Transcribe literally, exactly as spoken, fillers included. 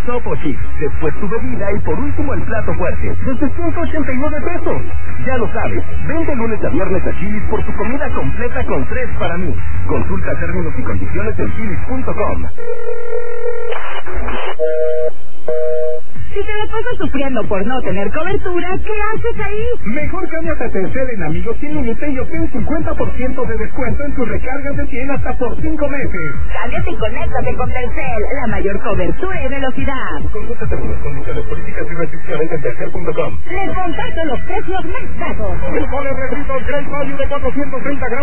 Topo Chips, después tu bebida y por último el plato fuerte, desde ciento ochenta y nueve pesos. Ya lo sabes, ven de lunes a viernes a Chili's por tu comida completa con tres para mí. Consulta términos y condiciones en chilis punto com. Si te la pasas sufriendo por no tener cobertura, ¿qué haces ahí? Mejor cámbiate a Telcel en Amigos Sin Límite y obtén cincuenta por ciento de descuento en tus recargas de cien hasta por cinco meses. Cámbiate y conéctate con Telcel, la mayor cobertura y velocidad. Consulta términos, condiciones, políticas y restricciones en telcel punto com. Les comparto los precios más bajos. Frijoles refritos Great Value de cuatrocientos treinta gramos.